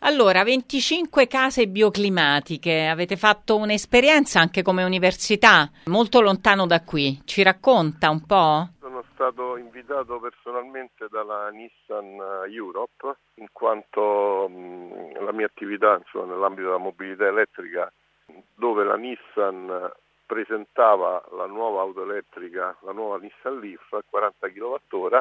Allora, 25 case bioclimatiche, avete fatto un'esperienza anche come università, molto lontano da qui. Ci racconta un po'? Sono stato invitato personalmente dalla Nissan Europe, in quanto la mia attività nell'ambito della mobilità elettrica, dove la Nissan presentava la nuova auto elettrica, la nuova Nissan Leaf a 40 kWh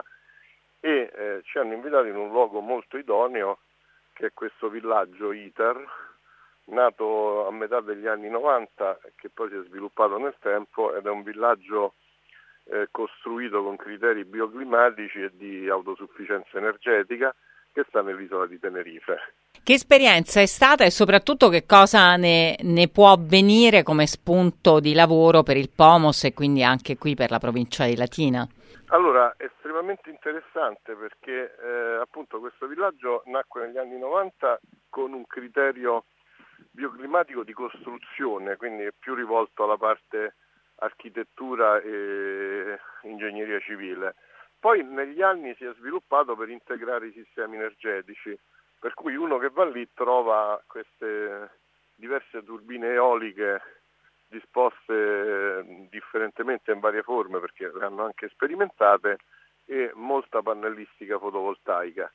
e ci hanno invitato in un luogo molto idoneo, che è questo villaggio ITER, nato a metà degli anni 90, che poi si è sviluppato nel tempo, ed è un villaggio costruito con criteri bioclimatici e di autosufficienza energetica, che sta nell'isola di Tenerife. Che esperienza è stata e soprattutto che cosa ne può avvenire come spunto di lavoro per il POMOS e quindi anche qui per la provincia di Latina? Allora, estremamente interessante perché appunto questo villaggio nacque negli anni 90 con un criterio bioclimatico di costruzione, quindi è più rivolto alla parte architettura e ingegneria civile. Poi negli anni si è sviluppato per integrare i sistemi energetici, per cui uno che va lì trova queste diverse turbine eoliche disposte differentemente in varie forme, perché le hanno anche sperimentate, e molta pannellistica fotovoltaica.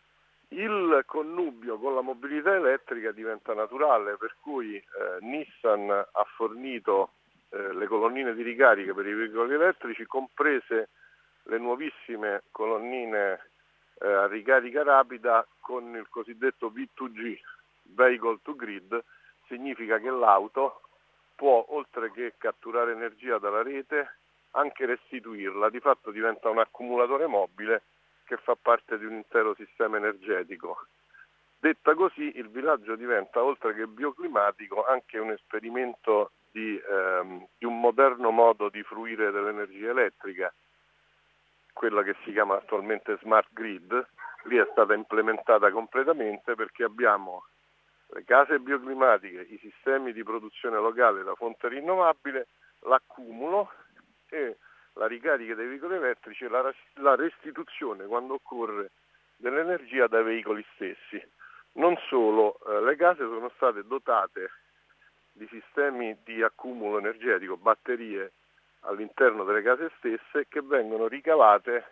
Il connubio con la mobilità elettrica diventa naturale, per cui Nissan ha fornito le colonnine di ricarica per i veicoli elettrici, comprese le nuovissime colonnine a ricarica rapida con il cosiddetto V2G, Vehicle to Grid. Significa che l'auto può, oltre che catturare energia dalla rete, anche restituirla. Di fatto diventa un accumulatore mobile che fa parte di un intero sistema energetico. Detta così, il villaggio diventa, oltre che bioclimatico, anche un esperimento di un moderno modo di fruire dell'energia elettrica, quella che si chiama attualmente Smart Grid. Lì è stata implementata completamente, perché abbiamo le case bioclimatiche, i sistemi di produzione locale da fonte rinnovabile, l'accumulo e la ricarica dei veicoli elettrici e la restituzione, quando occorre, dell'energia dai veicoli stessi. Non solo, le case sono state dotate di sistemi di accumulo energetico, batterie all'interno delle case stesse, che vengono ricavate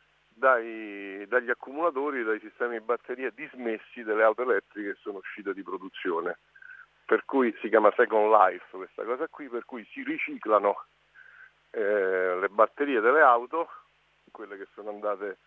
dagli accumulatori, dai sistemi di batteria dismessi delle auto elettriche che sono uscite di produzione. Per cui si chiama Second Life questa cosa qui, per cui si riciclano le batterie delle auto, quelle che sono andate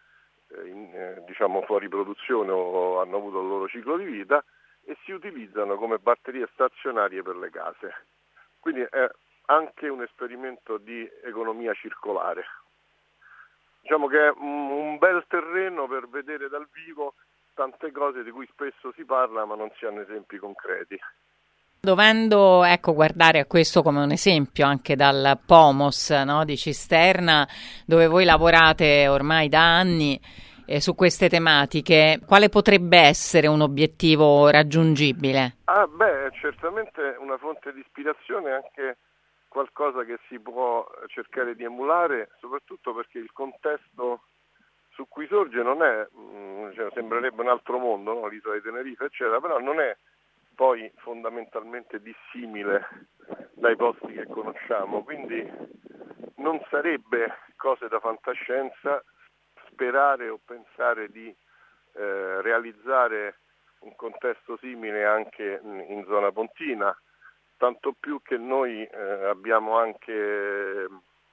fuori produzione o hanno avuto il loro ciclo di vita, e si utilizzano come batterie stazionarie per le case. Quindi è anche un esperimento di economia circolare. Diciamo che è un bel terreno per vedere dal vivo tante cose di cui spesso si parla ma non si hanno esempi concreti. Dovendo guardare a questo come un esempio anche dal POMOS, no, di Cisterna, dove voi lavorate ormai da anni su queste tematiche, quale potrebbe essere un obiettivo raggiungibile? Certamente una fonte di ispirazione è anche qualcosa che si può cercare di emulare, soprattutto perché il contesto su cui sorge non è, sembrerebbe un altro mondo, no? L'isola di Tenerife, eccetera, però non è poi fondamentalmente dissimile dai posti che conosciamo, quindi non sarebbe cose da fantascienza sperare o pensare di realizzare un contesto simile anche in zona pontina, tanto più che noi abbiamo anche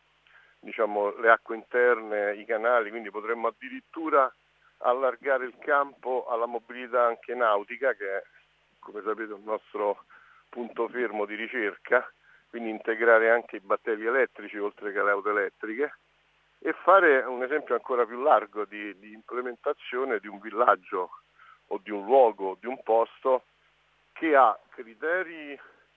le acque interne, i canali, quindi potremmo addirittura allargare il campo alla mobilità anche nautica, che è, come sapete, un nostro punto fermo di ricerca, quindi integrare anche i battelli elettrici oltre che le auto elettriche, e fare un esempio ancora più largo di implementazione di un villaggio o di un luogo, di un posto che ha criteri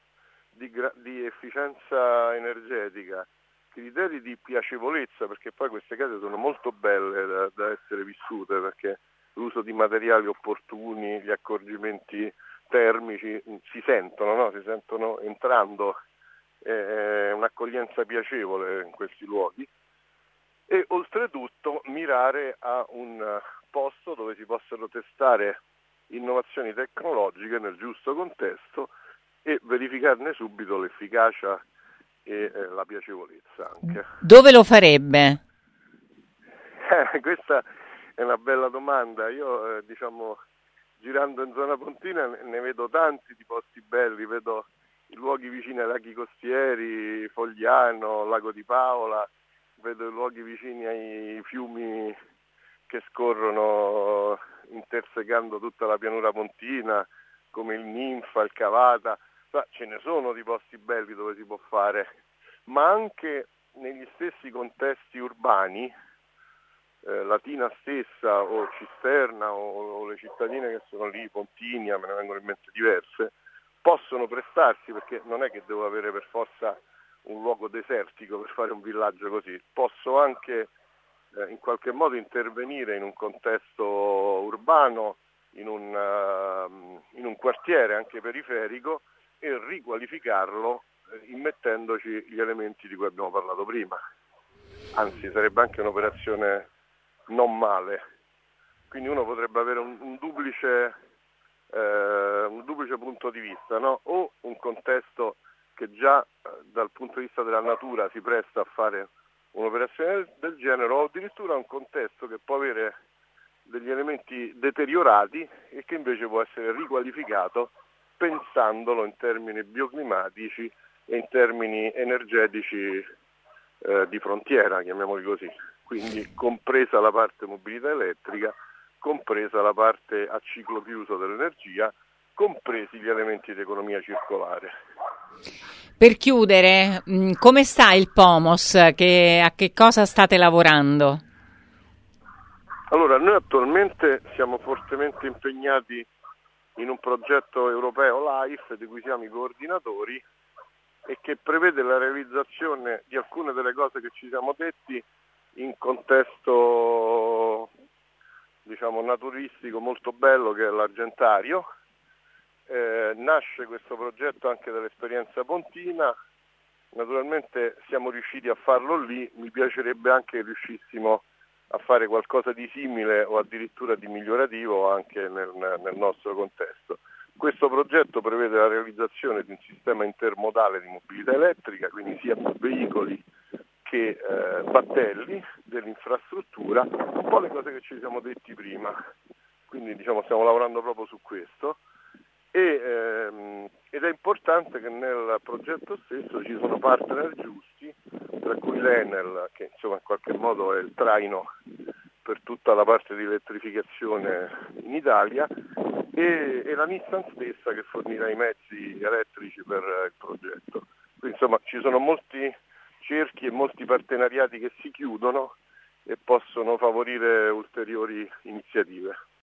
di efficienza energetica, criteri di piacevolezza, perché poi queste case sono molto belle da essere vissute, perché l'uso di materiali opportuni, gli accorgimenti termici si sentono, no? Si sentono entrando, un'accoglienza piacevole in questi luoghi, e oltretutto mirare a un posto dove si possano testare innovazioni tecnologiche nel giusto contesto e verificarne subito l'efficacia e la piacevolezza anche. Dove lo farebbe? Questa è una bella domanda. Io girando in zona pontina ne vedo tanti di posti belli, vedo i luoghi vicini ai laghi costieri, Fogliano, Lago di Paola, vedo i luoghi vicini ai fiumi che scorrono intersecando tutta la pianura pontina, come il Ninfa, il Cavata. Ma ce ne sono di posti belli dove si può fare, ma anche negli stessi contesti urbani, Latina stessa o Cisterna o le cittadine che sono lì, Pontinia, me ne vengono in mente diverse, possono prestarsi, perché non è che devo avere per forza un luogo desertico per fare un villaggio così, posso anche in qualche modo intervenire in un contesto urbano, in un quartiere anche periferico e riqualificarlo immettendoci gli elementi di cui abbiamo parlato prima. Anzi, sarebbe anche un'operazione non male. Quindi uno potrebbe avere un duplice punto di vista, no? O un contesto che già dal punto di vista della natura si presta a fare un'operazione del genere, o addirittura un contesto che può avere degli elementi deteriorati e che invece può essere riqualificato pensandolo in termini bioclimatici e in termini energetici di frontiera, chiamiamoli così. Quindi compresa la parte mobilità elettrica, compresa la parte a ciclo chiuso dell'energia, compresi gli elementi di economia circolare. Per chiudere, come sta il POMOS? A che cosa state lavorando? Allora, noi attualmente siamo fortemente impegnati in un progetto europeo LIFE di cui siamo i coordinatori e che prevede la realizzazione di alcune delle cose che ci siamo detti in contesto naturistico molto bello che è l'Argentario. Nasce questo progetto anche dall'esperienza pontina, naturalmente siamo riusciti a farlo lì, mi piacerebbe anche che riuscissimo a fare qualcosa di simile o addirittura di migliorativo anche nel nostro contesto. Questo progetto prevede la realizzazione di un sistema intermodale di mobilità elettrica, quindi sia veicoli che battelli dell'infrastruttura, un po' le cose che ci siamo detti prima. Quindi stiamo lavorando proprio su questo ed è importante che nel progetto stesso ci sono partner giusti, tra cui l'Enel, che in qualche modo è il traino per tutta la parte di elettrificazione in Italia, e la Nissan stessa che fornirà i mezzi elettrici per il progetto. Quindi ci sono molti cerchi e molti partenariati che si chiudono e possono favorire ulteriori iniziative.